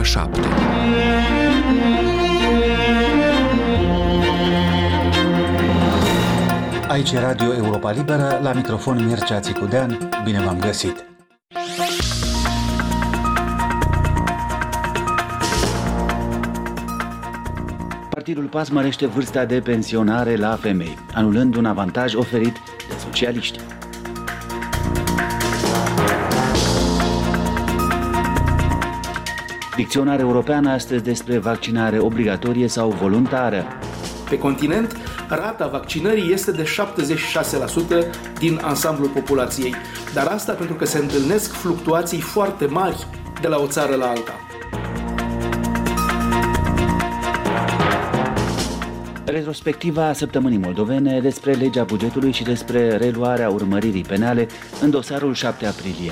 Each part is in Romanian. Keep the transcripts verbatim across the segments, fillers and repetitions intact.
șapte. Aici e Radio Europa Liberă, la microfon Mircea Țicudean. Bine v-am găsit! Partidul P A S mărește vârsta de pensionare la femei, anulând un avantaj oferit de socialiști. Dicționar european astăzi despre vaccinare obligatorie sau voluntară. Pe continent, rata vaccinării este de șaptezeci și șase la sută din ansamblul populației, dar asta pentru că se întâlnesc fluctuații foarte mari de la o țară la alta. Retrospectiva săptămânii moldovene despre legea bugetului și despre reluarea urmăririi penale în dosarul șapte aprilie.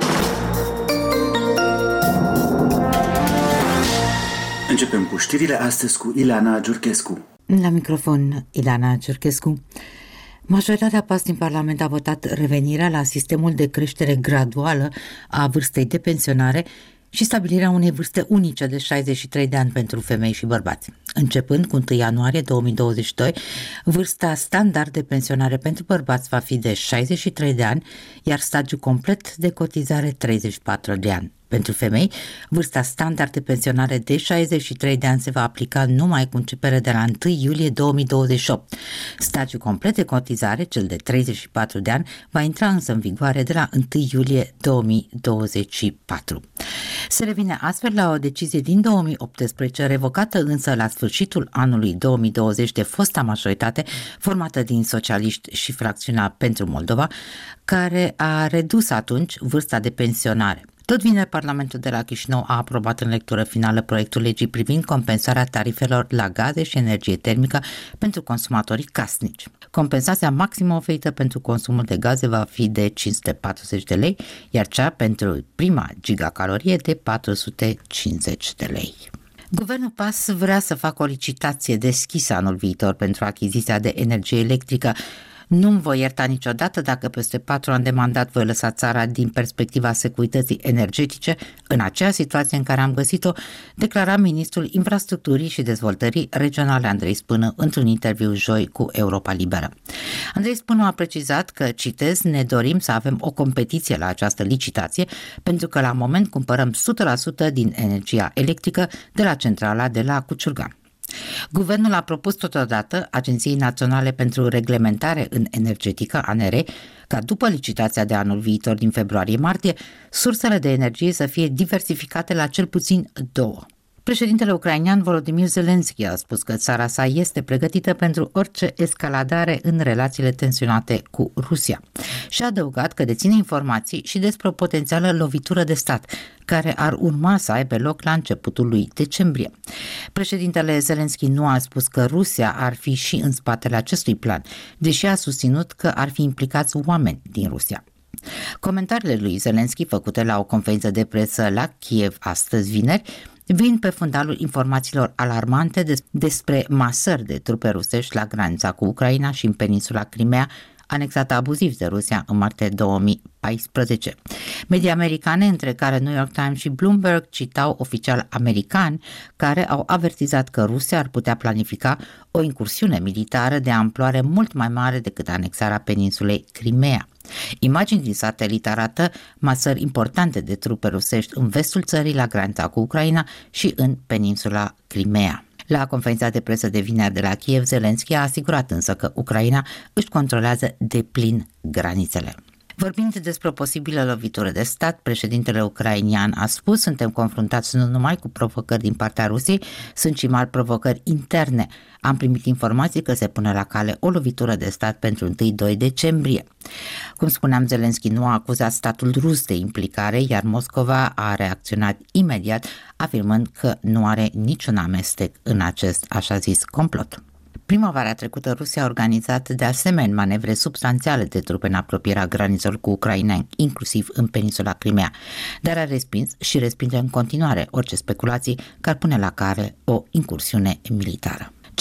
Începem cu știrile astăzi cu Ileana Giurchescu. La microfon, Ileana Giurchescu. Majoritatea P A S din Parlament a votat revenirea la sistemul de creștere graduală a vârstei de pensionare și stabilirea unei vârste unice de șaizeci și trei de ani pentru femei și bărbați. Începând cu întâi ianuarie două mii douăzeci și doi, vârsta standard de pensionare pentru bărbați va fi de șaizeci și trei de ani, iar stagiul complet de cotizare treizeci și patru de ani. Pentru femei, vârsta standard de pensionare de șaizeci și trei de ani se va aplica numai cu începere de la întâi iulie două mii douăzeci și opt. Stagiul complet de cotizare, cel de treizeci și patru de ani, va intra însă în vigoare de la întâi iulie două mii douăzeci și patru. Se revine astfel la o decizie din două mii optsprezece, revocată însă la sfârșitul anului două mii douăzeci de fosta majoritate formată din socialiști și fracțiunea Pentru Moldova, care a redus atunci vârsta de pensionare. Tot vineri, Parlamentul de la Chișinău a aprobat în lectură finală proiectul legii privind compensarea tarifelor la gaze și energie termică pentru consumatorii casnici. Compensația maximă oferită pentru consumul de gaze va fi de cinci sute patruzeci de lei, iar cea pentru prima gigacalorie de patru sute cincizeci de lei. Guvernul P A S vrea să facă o licitație deschisă anul viitor pentru achiziția de energie electrică. Nu-mi voi ierta niciodată dacă peste patru ani de mandat voi lăsa țara din perspectiva securității energetice în acea situație în care am găsit-o, declara ministrul Infrastructurii și Dezvoltării Regionale Andrei Spână într-un interviu joi cu Europa Liberă. Andrei Spână a precizat că, citez, ne dorim să avem o competiție la această licitație pentru că la moment cumpărăm o sută la sută din energia electrică de la centrala de la Cuciurgan. Guvernul a propus totodată Agenției Naționale pentru Reglementare în Energetică, A N R, ca după licitația de anul viitor din februarie-martie, sursele de energie să fie diversificate la cel puțin două. Președintele ucrainean Volodymyr Zelensky a spus că țara sa este pregătită pentru orice escaladare în relațiile tensionate cu Rusia și a adăugat că deține informații și despre o potențială lovitură de stat care ar urma să aibă loc la începutul lui decembrie. Președintele Zelensky nu a spus că Rusia ar fi și în spatele acestui plan, deși a susținut că ar fi implicați oameni din Rusia. Comentariile lui Zelensky, făcute la o conferință de presă la Kiev astăzi vineri, vin pe fundalul informațiilor alarmante des- despre masări de trupe rusești la granița cu Ucraina și în peninsula Crimea, anexată abuziv de Rusia în martie două mii paisprezece. Media americane, între care New York Times și Bloomberg, citau oficiali americani care au avertizat că Rusia ar putea planifica o incursiune militară de amploare mult mai mare decât anexarea peninsulei Crimea. Imagini din satelit arată masări importante de trupe rusești în vestul țării, la granița cu Ucraina și în peninsula Crimea. La conferința de presă de vineri de la Kiev, Zelensky a asigurat însă că Ucraina își controlează deplin granițele. Vorbind despre o posibilă lovitură de stat, președintele ucrainian a spus: suntem confruntați nu numai cu provocări din partea Rusiei, sunt și mari provocări interne. Am primit informații că se pune la cale o lovitură de stat pentru întâi-doi decembrie. Cum spuneam, Zelensky nu a acuzat statul rus de implicare, iar Moscova a reacționat imediat, afirmând că nu are niciun amestec în acest așa zis complot. Primăvara trecută, Rusia a organizat de asemenea manevre substanțiale de trupe în apropierea granițelor cu Ucraina, inclusiv în peninsula Crimea, dar a respins și respinge în continuare orice speculații că ar pune la cale o incursiune militară.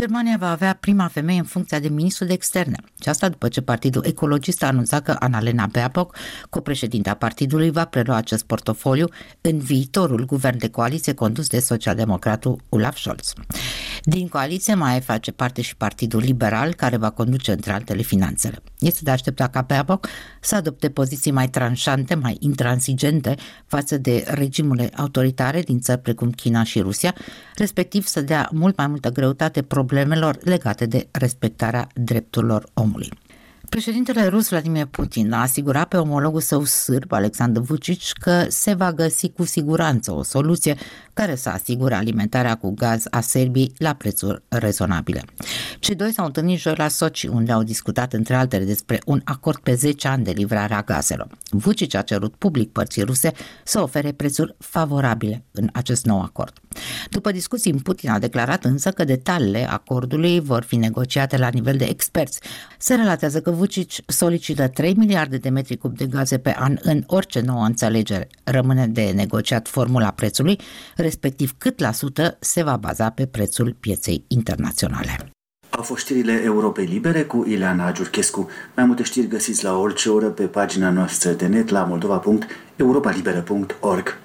Germania va avea prima femeie în funcția de ministru de externe. Și asta după ce Partidul Ecologist a anunțat că Annalena Baerbock, copreședinta partidului, va prelua acest portofoliu în viitorul guvern de coaliție condus de socialdemocratul Olaf Scholz. Din coaliție mai face parte și Partidul Liberal, care va conduce între altele finanțele. Este de aștepta ca Baerbock să adopte poziții mai tranșante, mai intransigente față de regimurile autoritare din țări precum China și Rusia, respectiv să dea mult mai multă greutate problemelor legate de respectarea drepturilor omului. Președintele rus Vladimir Putin a asigurat pe omologul său sârb, Alexandru Vučić, că se va găsi cu siguranță o soluție care să asigure alimentarea cu gaz a Serbiei la prețuri rezonabile. Cei doi s-au întâlnit joi la Sochi, unde au discutat între altele despre un acord pe zece ani de livrare a gazelor. Vučić a cerut public părții ruse să ofere prețuri favorabile în acest nou acord. După discuții, Putin a declarat însă că detaliile acordului vor fi negociate la nivel de experți. Se relatează că Vučić solicită trei miliarde de metri cub de gaze pe an în orice nouă înțelegere. Rămâne de negociat formula prețului, respectiv cât la sută se va baza pe prețul pieței internaționale. Au fost știrile Europei Libere cu Ileana Giurchescu. Mai multe știri găsiți la orice oră pe pagina noastră de net la moldova punct europa liberă punct org.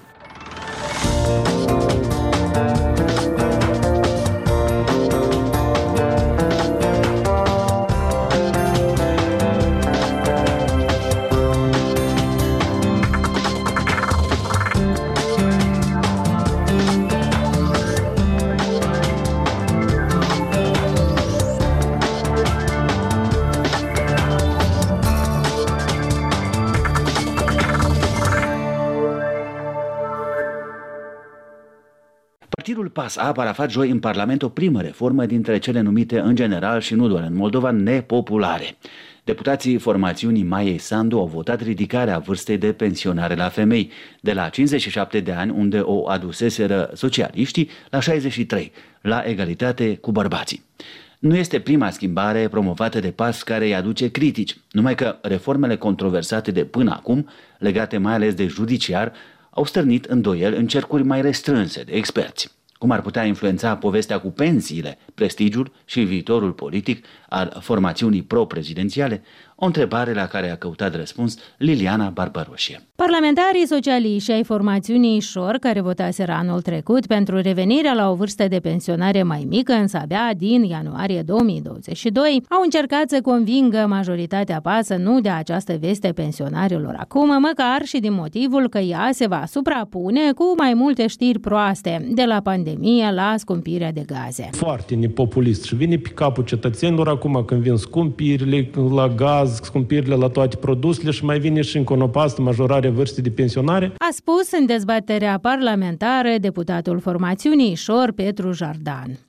Partidul P A S A a parafat joi în Parlament o primă reformă dintre cele numite în general și nu doar în Moldova nepopulare. Deputații formațiunii Maiei Sandu au votat ridicarea vârstei de pensionare la femei de la cincizeci și șapte de ani, unde o aduseseră socialiștii, la șaizeci și trei, la egalitate cu bărbații. Nu este prima schimbare promovată de P A S care îi aduce critici, numai că reformele controversate de până acum, legate mai ales de judiciar, au stârnit îndoieli în cercuri mai restrânse de experți. Cum ar putea influența povestea cu pensiile, prestigiul și viitorul politic al formațiunii pro-prezidențiale? O întrebare la care a căutat răspuns Liliana Barbaroșie. Parlamentarii socialiști ai formațiunii Șor, care votaseră anul trecut pentru revenirea la o vârstă de pensionare mai mică, însă abia din ianuarie două mii douăzeci și doi, au încercat să convingă majoritatea P A S să nu dea această veste pensionarilor acum, măcar și din motivul că ea se va suprapune cu mai multe știri proaste, de la pandemie la scumpirea de gaze. Foarte nepopulist și vine pe capul cetățenilor acum când vin scumpirile la gaz, scumpirile la toate produsele și mai vine și încă o năpastă majorare vârstei de pensionare. A spus în dezbaterea parlamentară deputatul formațiunii Șor, Petru Jardan.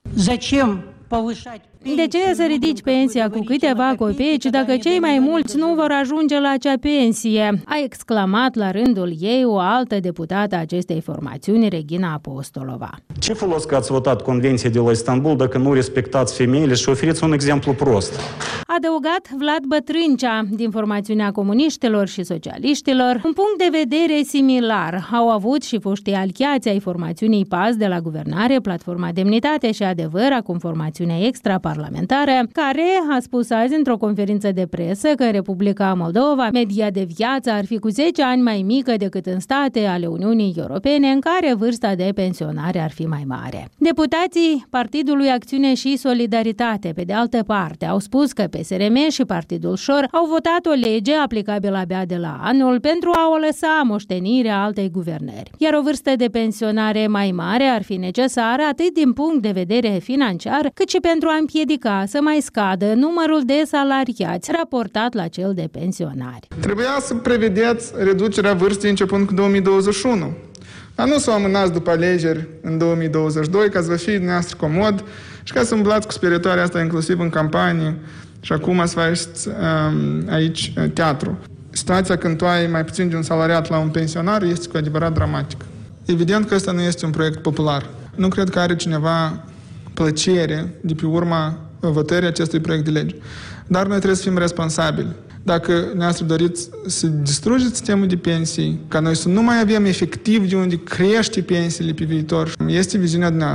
De ce să ridici pensia cu câteva copeci dacă cei mai mulți nu vor ajunge la acea pensie? A exclamat la rândul ei o altă deputată a acestei formațiuni, Regina Apostolova. Ce folos că ați votat Convenția de la Istanbul dacă nu respectați femeile și oferiți un exemplu prost? A adăugat Vlad Bătrâncea, din formațiunea comuniștilor și socialiștilor. Un punct de vedere similar au avut și foștii aliați ai formațiunii P A S de la guvernare, Platforma Demnitate și Adevăr, acum formațiunea extraparlamentară, care a spus azi într-o conferință de presă că în Republica Moldova media de viață ar fi cu zece ani mai mică decât în state ale Uniunii Europene, în care vârsta de pensionare ar fi mai mare. Deputații Partidului Acțiune și Solidaritate, pe de altă parte, au spus că P S R M și Partidul Șor au votat o lege aplicabilă abia de la anul pentru a o lăsa moștenirea altei guvernări. Iar o vârstă de pensionare mai mare ar fi necesară atât din punct de vedere financiar, cât și pentru a împiedica să mai scadă numărul de salariați raportat la cel de pensionari. Trebuia să prevedeți reducerea vârstei începând cu două mii douăzeci și unu. Dar nu să o amânați după alegeri în două mii douăzeci și doi, ca să vă fie dumneavoastră comod și ca să umblați cu spiritoarea asta inclusiv în campanie și acum să faceți um, aici teatru. Situația când tu ai mai puțin de un salariat la un pensionar este cu adevărat dramatică. Evident că ăsta nu este un proiect popular. Nu cred că are cineva plăcere de pe urma votării acestui proiect de lege. Dar noi trebuie să fim responsabili. Dacă ne-ați doriți să distrugeți sistemul de pensii, ca noi să nu mai avem efectiv de unde crește pensiile pe viitor, este viziunea noastră.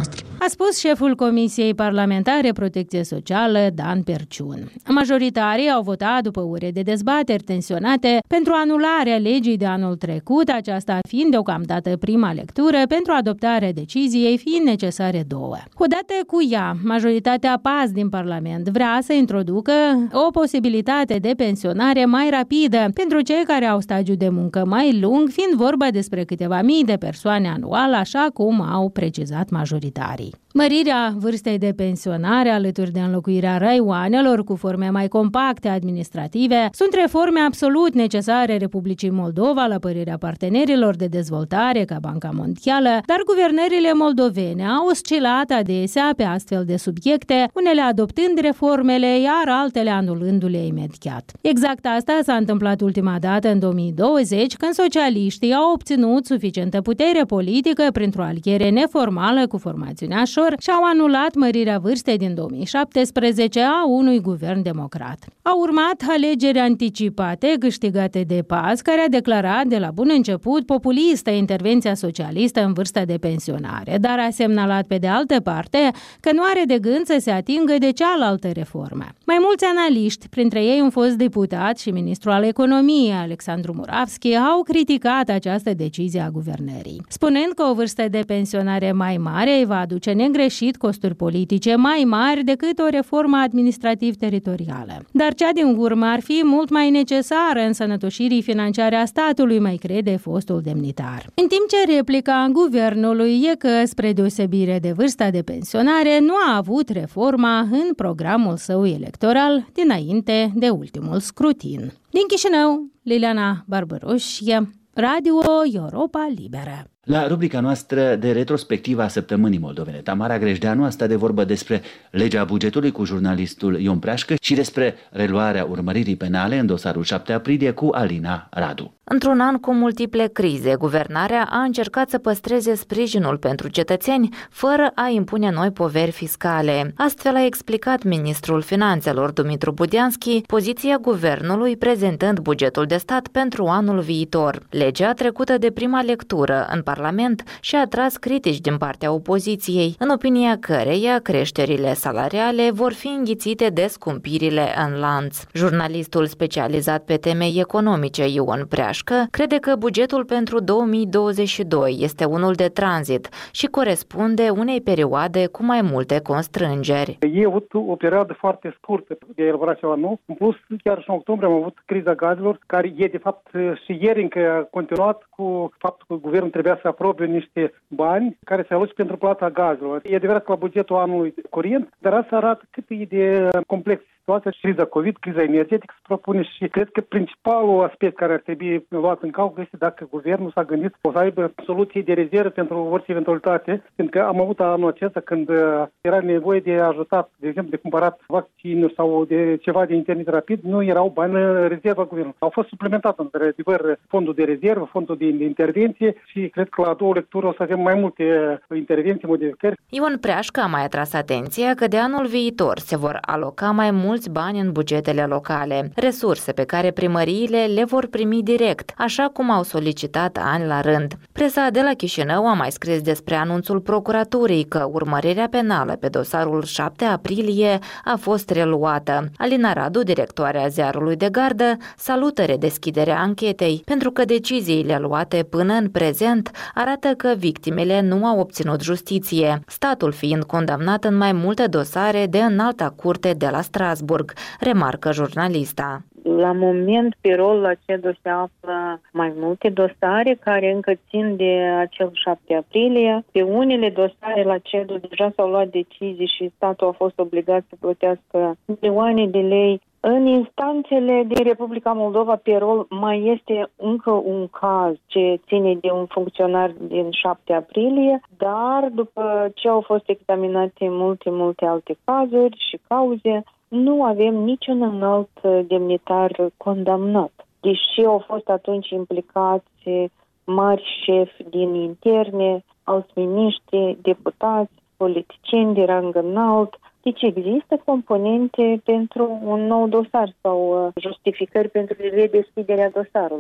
a spus șeful Comisiei Parlamentare Protecție Socială, Dan Perciun. Majoritarii au votat după ore de dezbateri tensionate pentru anularea legii de anul trecut, aceasta fiind deocamdată prima lectură, pentru adoptarea deciziei fiind necesare două. Odată cu ea, majoritatea P A S din Parlament vrea să introducă o posibilitate de pensionare mai rapidă pentru cei care au stagiu de muncă mai lung, fiind vorba despre câteva mii de persoane anual, așa cum au precizat majoritarii. Mărirea vârstei de pensionare alături de înlocuirea raioanelor cu forme mai compacte administrative sunt reforme absolut necesare Republicii Moldova, la părerea partenerilor de dezvoltare ca Banca Mondială, dar guvernările moldovene au oscilat adesea pe astfel de subiecte, unele adoptând reformele, iar altele anulându-le imediat. Exact asta s-a întâmplat ultima dată în două mii douăzeci, când socialiștii au obținut suficientă putere politică printr-o aliere neformală cu formațiunea Șor și au anulat mărirea vârstei din două mii șaptesprezece a unui guvern democrat. Au urmat alegeri anticipate câștigate de P A S, care a declarat de la bun început populistă intervenția socialistă în vârsta de pensionare, dar a semnalat pe de altă parte că nu are de gând să se atingă de cealaltă reformă. Mai mulți analiști, printre ei un fost deputat și ministru al economiei, Alexandru Muravski, au criticat această decizie a guvernării, spunând că o vârstă de pensionare mai mare îi va aduce negreșit costuri politice mai mari decât o reformă administrativ-teritorială. Dar cea din urmă ar fi mult mai necesară însănătoșirii financiare a statului, mai crede fostul demnitar. În timp ce replica guvernului e că, spre deosebire de vârsta de pensionare, nu a avut reforma în programul său electoral dinainte de ultimul scrutin. Din Chișinău, Liliana Barbaroș, Radio Europa Liberă. La rubrica noastră de retrospectivă a săptămânii moldovene, Tamara Grejdeanu a stat de vorbă despre legea bugetului cu jurnalistul Ion Preașcă și despre reluarea urmăririi penale în dosarul șapte aprilie cu Alina Radu. Într-un an cu multiple crize, guvernarea a încercat să păstreze sprijinul pentru cetățeni fără a impune noi poveri fiscale. Astfel a explicat ministrul finanțelor Dumitru Budianski poziția guvernului prezentând bugetul de stat pentru anul viitor. Legea trecută de prima lectură în Parlament și a atras critici din partea opoziției, în opinia căreia creșterile salariale vor fi înghițite de scumpirile în lanț. Jurnalistul specializat pe teme economice Ion Preașcă crede că bugetul pentru două mii douăzeci și doi este unul de tranzit și corespunde unei perioade cu mai multe constrângeri. E avut o perioadă foarte scurtă de a elabora ceva nou. În plus, chiar și în octombrie am avut criza gazelor, care e de fapt și ieri încă a continuat cu faptul că guvernul trebuia să aprobe niște bani care se aloce pentru plata gazelor. E adevărat că la bugetul anului curent, dar asta arată cât e de complex situația, criza COVID, criza energetică se propune și cred că principalul aspect care ar trebui luat în calcul este dacă guvernul s-a gândit o să aibă soluții de rezervă pentru orice eventualitate, pentru că am avut anul acesta când era nevoie de ajutat, de exemplu, de cumpărat vaccinuri sau de ceva de internet rapid, nu erau bani în rezerva guvernului. Au fost suplimentate, într-adevăr, fondul de rezervă, fondul de intervenție și cred că la două lecturi o să avem mai multe intervenții, modificări. Ion Preașcă a mai atras atenția că de anul viitor se vor aloca mai mulți bani în bugetele locale, resurse pe care primăriile le vor primi direct, așa cum au solicitat ani la rând. Presa de la Chișinău a mai scris despre anunțul procuraturii că urmărirea penală pe dosarul șapte aprilie a fost reluată. Alina Radu, directoarea ziarului de gardă, salută redeschiderea anchetei, pentru că deciziile luate până în prezent arată că victimele nu au obținut justiție, statul fiind condamnat în mai multe dosare de înalta curte de la Strasburg, remarcă jurnalista. La moment, pe rol la CEDU se află mai multe dosare care încă țin de acel șapte aprilie. Pe unele dosare la CEDU deja s-au luat decizii și statul a fost obligat să plătească milioane de lei. În instanțele din Republica Moldova, pe rol, mai este încă un caz ce ține de un funcționar din șapte aprilie, dar după ce au fost examinate multe, multe alte cazuri și cauze, nu avem niciun înalt demnitar condamnat. Deși au fost atunci implicați mari șefi din interne, alți miniștri, deputați, politicieni de rang înalt. Deci există componente pentru un nou dosar sau justificări pentru redeschiderea dosarului.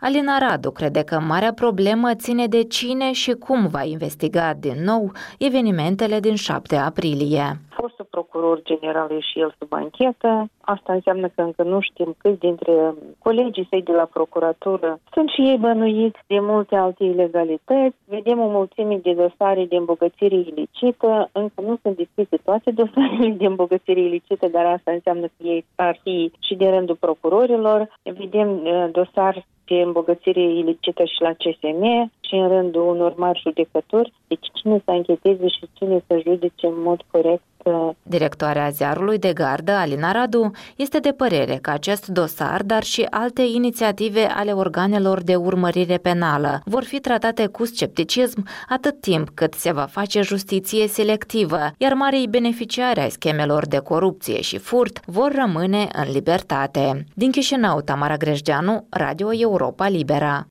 Alina Radu crede că marea problemă ține de cine și cum va investiga din nou evenimentele din șapte aprilie. Fostul procuror general e și el sub anchetă. Asta înseamnă că încă nu știm câți dintre colegii săi de la procuratură sunt și ei bănuiți de multe alte ilegalități. Vedem o mulțime de dosare de îmbogățire ilicită. Încă nu sunt deschise toate dosarele de îmbogățire ilicită, dar asta înseamnă că ei ar fi și de rândul procurorilor. Vedem dosar de îmbogățire ilicită și la C S M și în rândul unor mari judecători. Deci cine să ancheteze și cine să judece în mod corect. Directoarea ziarului de gardă, Alina Radu, este de părere că acest dosar, dar și alte inițiative ale organelor de urmărire penală vor fi tratate cu scepticism atât timp cât se va face justiție selectivă, iar marii beneficiari ai schemelor de corupție și furt vor rămâne în libertate. Din Chișinău, Tamara Grejdeanu, Radio Europa Liberă.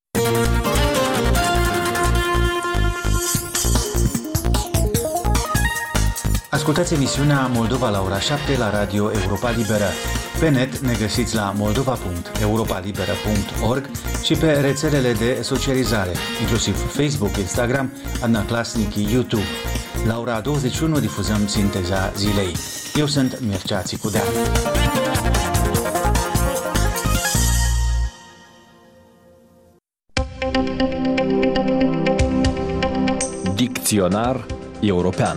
Ascultați emisiunea Moldova la ora șapte la Radio Europa Liberă. Pe net ne găsiți la moldova punct europa liberă punct org și pe rețelele de socializare, inclusiv Facebook, Instagram, Adnaclasnic, YouTube. La ora douăzeci și unu difuzăm sinteza zilei. Eu sunt Mircea Țicudea. Dicționar european.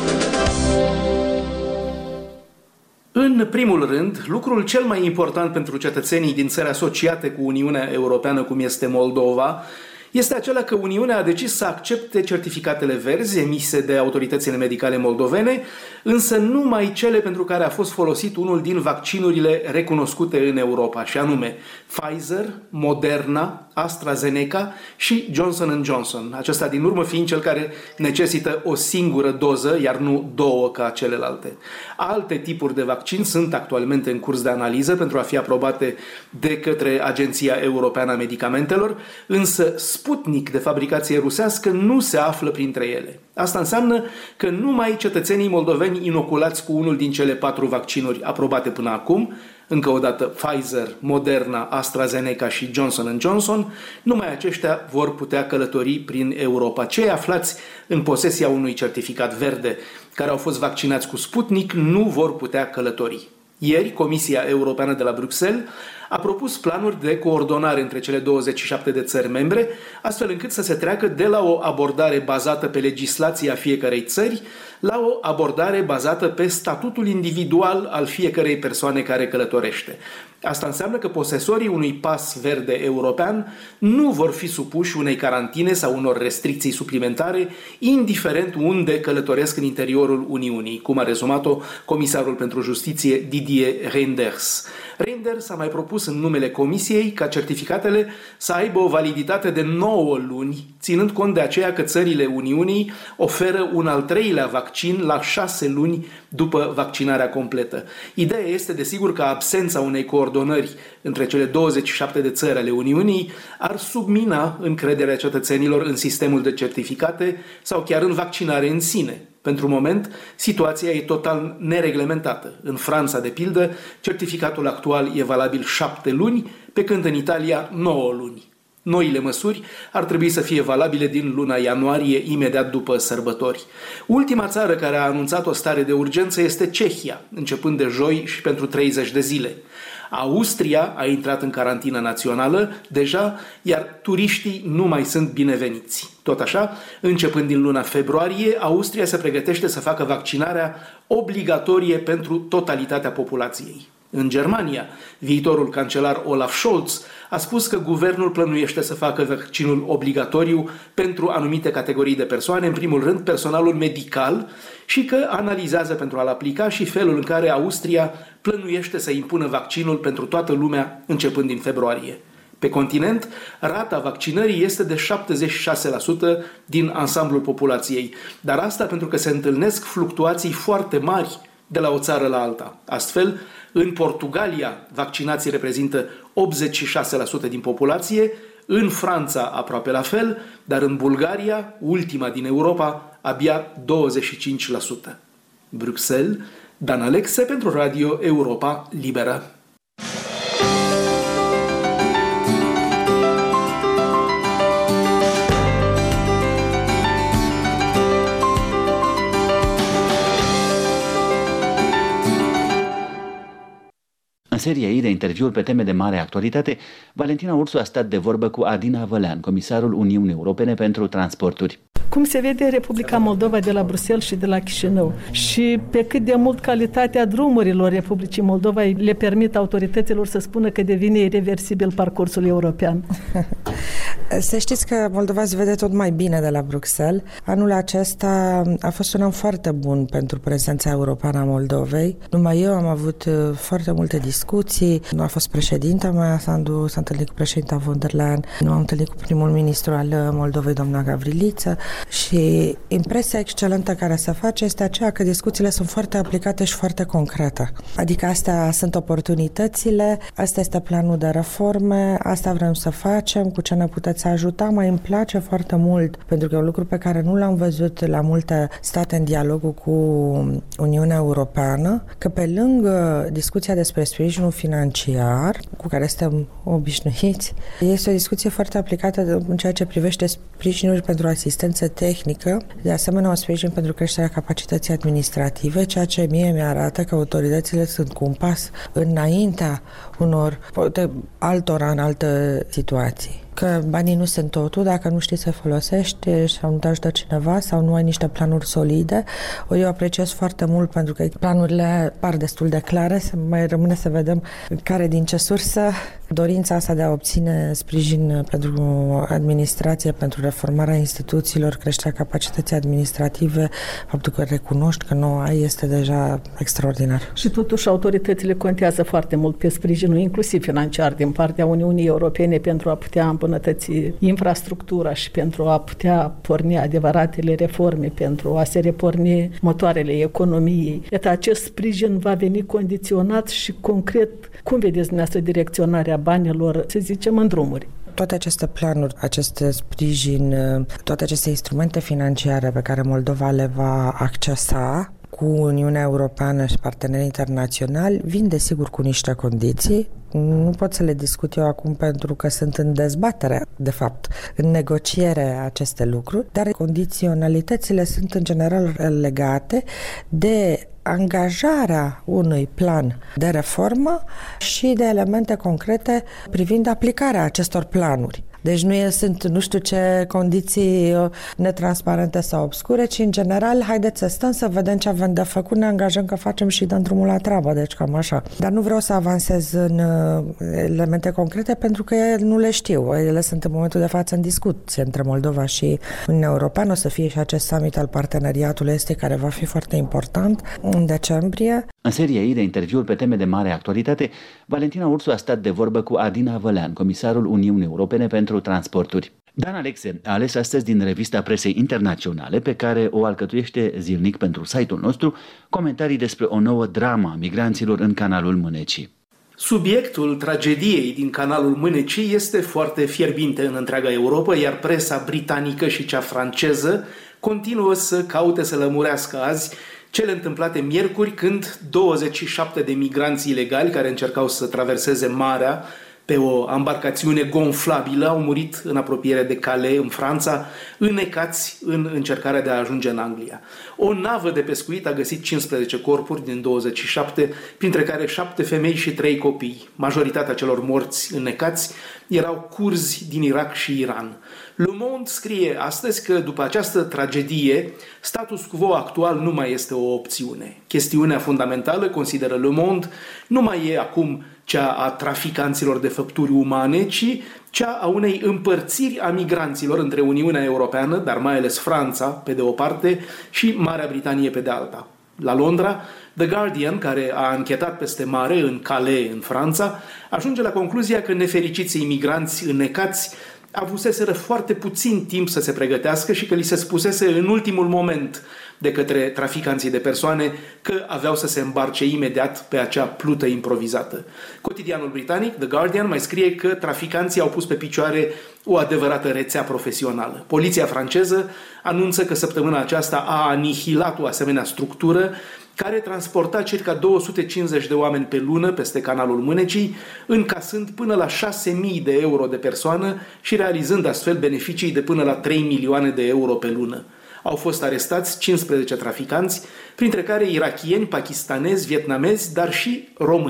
În primul rând, lucrul cel mai important pentru cetățenii din țări asociate cu Uniunea Europeană, cum este Moldova, este acela că Uniunea a decis să accepte certificatele verzi emise de autoritățile medicale moldovene, însă numai cele pentru care a fost folosit unul din vaccinurile recunoscute în Europa, și anume Pfizer, Moderna, AstraZeneca și Johnson and Johnson. Acesta din urmă fiind cel care necesită o singură doză, iar nu două ca celelalte. Alte tipuri de vaccin sunt actualmente în curs de analiză pentru a fi aprobate de către Agenția Europeană a Medicamentelor, însă Sputnik de fabricație rusească nu se află printre ele. Asta înseamnă că numai cetățenii moldoveni inoculați cu unul din cele patru vaccinuri aprobate până acum, încă o dată Pfizer, Moderna, AstraZeneca și Johnson and Johnson, numai aceștia vor putea călători prin Europa. Cei aflați în posesia unui certificat verde care au fost vaccinați cu Sputnik nu vor putea călători. Ieri, Comisia Europeană de la Bruxelles a propus planuri de coordonare între cele douăzeci și șapte de țări membre, astfel încât să se treacă de la o abordare bazată pe legislația fiecărei țări la o abordare bazată pe statutul individual al fiecărei persoane care călătorește. Asta înseamnă că posesorii unui pas verde european nu vor fi supuși unei carantine sau unor restricții suplimentare, indiferent unde călătoresc în interiorul Uniunii, cum a rezumat-o Comisarul pentru Justiție Didier Reynders. Reynders a mai propus în numele Comisiei ca certificatele să aibă o validitate de nouă luni, ținând cont de aceea că țările Uniunii oferă un al treilea vaccin la șase luni după vaccinarea completă. Ideea este, desigur, că absența unei coordonări între cele douăzeci și șapte de țări ale Uniunii ar submina încrederea cetățenilor în sistemul de certificate sau chiar în vaccinare în sine. Pentru moment, situația e total nereglementată. În Franța, de pildă, certificatul actual e valabil șapte luni, pe când în Italia nouă luni. Noile măsuri ar trebui să fie valabile din luna ianuarie, imediat după sărbători. Ultima țară care a anunțat o stare de urgență este Cehia, începând de joi și pentru treizeci de zile. Austria a intrat în carantină națională deja, iar turiștii nu mai sunt bineveniți. Tot așa, începând din luna februarie, Austria se pregătește să facă vaccinarea obligatorie pentru totalitatea populației. În Germania, viitorul cancelar Olaf Scholz a spus că guvernul plănuiește să facă vaccinul obligatoriu pentru anumite categorii de persoane, în primul rând personalul medical, și că analizează pentru a-l aplica și felul în care Austria plănuiește să impună vaccinul pentru toată lumea începând din februarie. Pe continent, rata vaccinării este de șaptezeci și șase la sută din ansamblul populației, dar asta pentru că se întâlnesc fluctuații foarte mari de la o țară la alta. Astfel, în Portugalia, vaccinații reprezintă optzeci și șase la sută din populație, în Franța aproape la fel, dar în Bulgaria, ultima din Europa, abia douăzeci și cinci la sută. Bruxelles, Dan Alexe pentru Radio Europa Liberă. seria ei de interviuri pe teme de mare actualitate, Valentina Ursu a stat de vorbă cu Adina Vălean, comisarul Uniunii Europene pentru Transporturi. Cum se vede Republica Moldova de la Bruxelles și de la Chișinău și pe cât de mult calitatea drumurilor Republicii Moldova le permit autorităților să spună că devine irreversibil parcursul european. Să știți că Moldova se vede tot mai bine de la Bruxelles. Anul acesta a fost un an foarte bun pentru prezența europeană a Moldovei. Numai eu am avut foarte multe discuții. Nu a fost președinta Maia Sandu, s-a întâlnit cu președinta von der Leyen, nu am întâlnit cu primul ministru al Moldovei, doamna Gavriliță. Și impresia excelentă care se face este aceea că discuțiile sunt foarte aplicate și foarte concrete. Adică astea sunt oportunitățile, asta este planul de reforme, asta vrem să facem, cu ce ne puteți ajuta. Mai îmi place foarte mult, pentru că e un lucru pe care nu l-am văzut la multe state în dialogul cu Uniunea Europeană, că pe lângă discuția despre sprijinul financiar, cu care suntem obișnuiți, este o discuție foarte aplicată în ceea ce privește sprijinul pentru asistență tehnică, de asemenea o sprijin pentru creșterea capacității administrative, ceea ce mie mi-arată că autoritățile sunt cu un pas înaintea unor, poate, altora în alte situații. Că banii nu sunt totul, dacă nu știi să folosești sau nu te ajută cineva sau nu ai niște planuri solide. Eu apreciez foarte mult pentru că planurile par destul de clare, să mai rămâne să vedem care din ce sursă. Dorința asta de a obține sprijin pentru administrație, pentru reformarea instituțiilor, creșterea capacității administrative, faptul că recunoști că nu ai, este deja extraordinar. Și totuși autoritățile contează foarte mult pe sprijinul, inclusiv financiar, din partea Uniunii Europene pentru a putea îmbunătăți infrastructura și pentru a putea porni adevăratele reforme, pentru a se reporni motoarele economiei. Iată, acest sprijin va veni condiționat și concret. Cum vedeți dumneavoastră direcționarea banilor, să zicem, în drumuri? Toate aceste planuri, acest sprijin, toate aceste instrumente financiare pe care Moldova le va accesa cu Uniunea Europeană și partenerii internaționali vin desigur cu niște condiții. Nu pot să le discut eu acum pentru că sunt în dezbatere, de fapt, în negociere aceste lucruri, dar condiționalitățile sunt în general legate de angajarea unui plan de reformă și de elemente concrete privind aplicarea acestor planuri. Deci nu e, sunt nu știu ce condiții netransparente sau obscure, ci în general haideți să stăm să vedem ce avem de făcut, ne angajăm că facem și dăm drumul la treabă, deci cam așa. Dar nu vreau să avansez în elemente concrete pentru că nu le știu. Ele sunt în momentul de față în discuție între Moldova și Uniunea Europeană. O să fie și acest summit al parteneriatului este care va fi foarte important în decembrie. În seria ei de interviuri pe teme de mare actualitate, Valentina Ursu a stat de vorbă cu Adina Vălean, comisarul Uniunii Europene pentru Transporturi. Dan Alexe a ales astăzi din revista presei internaționale, pe care o alcătuiește zilnic pentru site-ul nostru, comentarii despre o nouă dramă a migranților în Canalul Mânecii. Subiectul tragediei din Canalul Mânecii este foarte fierbinte în întreaga Europa, iar presa britanică și cea franceză continuă să caute să lămurească azi cele întâmplate miercuri, când douăzeci și șapte de migranți ilegali care încercau să traverseze marea pe o embarcațiune gonflabilă au murit în apropiere de Calais, în Franța, înnecați în încercarea de a ajunge în Anglia. O navă de pescuit a găsit cincisprezece corpuri din douăzeci și șapte, printre care șapte femei și trei copii. Majoritatea celor morți înnecați erau curzi din Irak și Iran. Le Monde scrie astăzi că după această tragedie, status quo actual nu mai este o opțiune. Chestiunea fundamentală, consideră Le Monde, nu mai e acum cea a traficanților de făpturi umane, ci cea a unei împărțiri a migranților între Uniunea Europeană, dar mai ales Franța, pe de o parte, și Marea Britanie, pe de alta. La Londra, The Guardian, care a anchetat peste mare în Calais, în Franța, ajunge la concluzia că nefericiții imigranți înnecați avuseseră foarte puțin timp să se pregătească și că li se spusese în ultimul moment de către traficanții de persoane că aveau să se îmbarce imediat pe acea plută improvizată. Cotidianul britanic, The Guardian, mai scrie că traficanții au pus pe picioare o adevărată rețea profesională. Poliția franceză anunță că săptămâna aceasta a anihilat o asemenea structură care transporta circa două sute cincizeci de oameni pe lună peste Canalul Mânecii, încasând până la șase mii de euro de persoană și realizând astfel beneficii de până la trei milioane de euro pe lună. Au fost arestați cincisprezece traficanți, printre care irakieni, pakistanezi, vietnamezi, dar și români.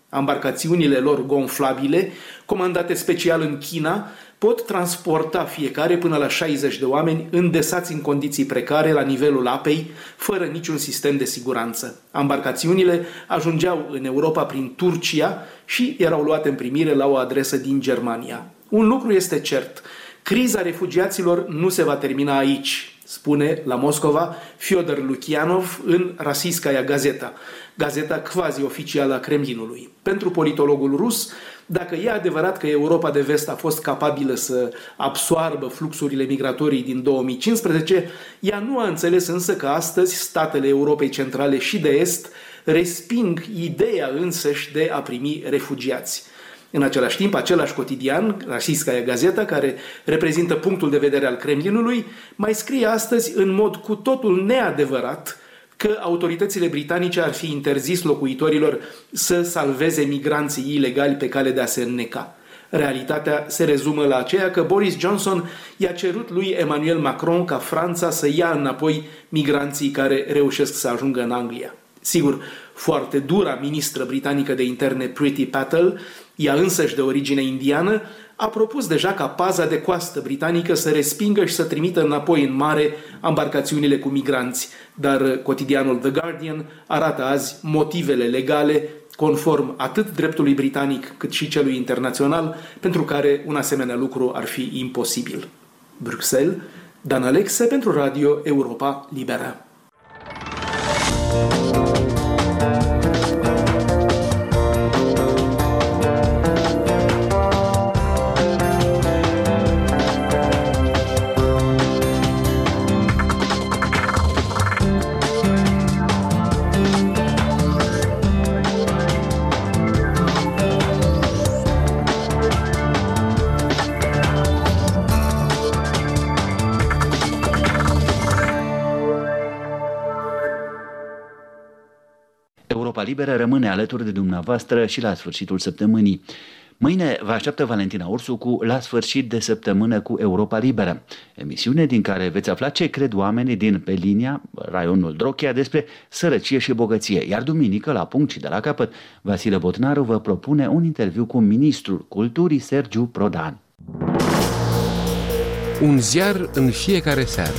Ambarcațiunile lor gonflabile, comandate special în China, pot transporta fiecare până la șaizeci de oameni îndesați în condiții precare la nivelul apei, fără niciun sistem de siguranță. Ambarcațiunile ajungeau în Europa prin Turcia și erau luate în primire la o adresă din Germania. Un lucru este cert, criza refugiaților nu se va termina aici, spune la Moscova Fyodor Lukianov în Rossiyskaya Gazeta, gazeta quasi-oficială a Kremlinului. Pentru politologul rus, dacă e adevărat că Europa de Vest a fost capabilă să absoarbă fluxurile migratorii din două mii cincisprezece, ea nu a înțeles însă că astăzi statele Europei Centrale și de Est resping ideea însăși de a primi refugiați. În același timp, același cotidian, Rossiyskaya Gazeta, care reprezintă punctul de vedere al Kremlinului, mai scrie astăzi în mod cu totul neadevărat că autoritățile britanice ar fi interzis locuitorilor să salveze migranții ilegali pe cale de a se înneca. Realitatea se rezumă la aceea că Boris Johnson i-a cerut lui Emmanuel Macron ca Franța să ia înapoi migranții care reușesc să ajungă în Anglia. Sigur, foarte dura ministră britanică de interne Priti Patel, ea însăși de origine indiană, a propus deja ca paza de coastă britanică să respingă și să trimită înapoi în mare ambarcațiunile cu migranți, dar cotidianul The Guardian arată azi motivele legale, conform atât dreptului britanic cât și celui internațional, pentru care un asemenea lucru ar fi imposibil. Bruxelles, Dan Alexe pentru Radio Europa Liberă. Europa Liberă rămâne alături de dumneavoastră și la sfârșitul săptămânii. Mâine vă așteaptă Valentina Ursu cu La sfârșit de săptămână cu Europa Liberă, emisiune din care veți afla ce cred oamenii din Pe Linia, raionul Drochia, despre sărăcie și bogăție. Iar duminică, la punct și de la capăt, Vasile Botnaru vă propune un interviu cu ministrul culturii Sergiu Prodan. Un ziar în fiecare seară.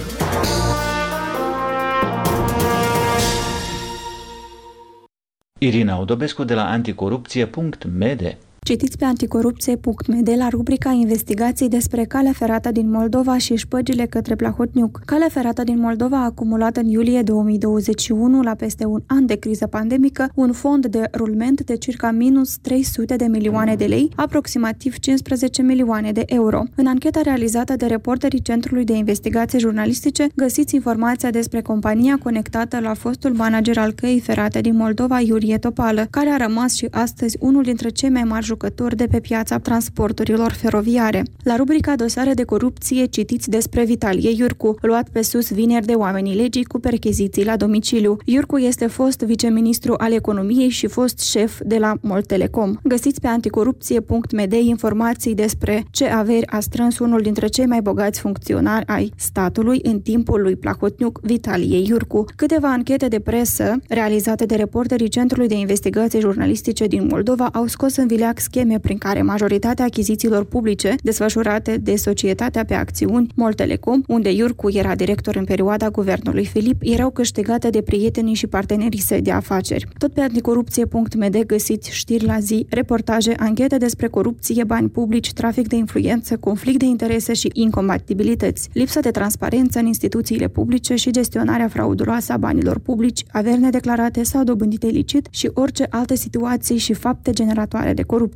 Irina Odobescu de la anticorupție punct m d. Citiți pe anticorupție punct m d la rubrica Investigații despre calea ferată din Moldova și șpăgile către Plahotniuc. Calea ferată din Moldova a acumulat în iulie două mii douăzeci și unu, la peste un an de criză pandemică, un fond de rulment de circa minus trei sute de milioane de lei, aproximativ cincisprezece milioane de euro. În ancheta realizată de reporterii Centrului de Investigații Jurnalistice, găsiți informația despre compania conectată la fostul manager al căii ferate din Moldova, Iurie Topală, care a rămas și astăzi unul dintre cei mai mari jucători de pe piața transporturilor feroviare. La rubrica Dosare de corupție citiți despre Vitalie Iurcu, luat pe sus vineri de oamenii legii cu percheziții la domiciliu. Iurcu este fost viceministru al economiei și fost șef de la Moltelecom. Găsiți pe anticorupție punct m d informații despre ce averi a strâns unul dintre cei mai bogați funcționari ai statului în timpul lui Plahotniuc, Vitalie Iurcu. Câteva anchete de presă realizate de reporterii Centrului de Investigații Jurnalistice din Moldova au scos în vileag scheme prin care majoritatea achizițiilor publice desfășurate de societatea pe acțiuni Moltelecom, unde Iurcu era director în perioada guvernului Filip, erau câștigate de prietenii și partenerii săi de afaceri. Tot pe anticorupție punct m d găsiți știri la zi, reportaje, anchete despre corupție, bani publici, trafic de influență, conflict de interese și incompatibilități, lipsa de transparență în instituțiile publice și gestionarea frauduloasă a banilor publici, averi nedeclarate sau dobândite ilicit și orice alte situații și fapte generatoare de corupție.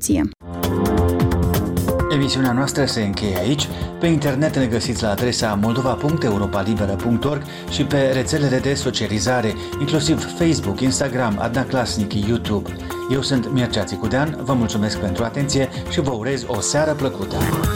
Emisiunea noastră se încheie aici. Pe internet ne găsiți la adresa moldova punct europa liberă punct org și pe rețelele de socializare, inclusiv Facebook, Instagram, Adna Clasnic, YouTube. Eu sunt Mircea Țicudean, vă mulțumesc pentru atenție și vă urez o seară plăcută.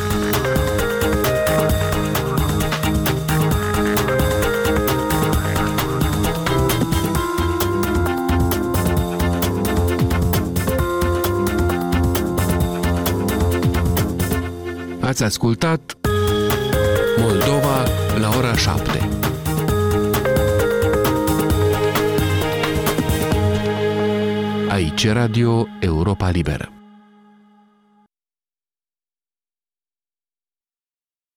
Ați ascultat Moldova la ora șapte. Aici Radio Europa Liberă.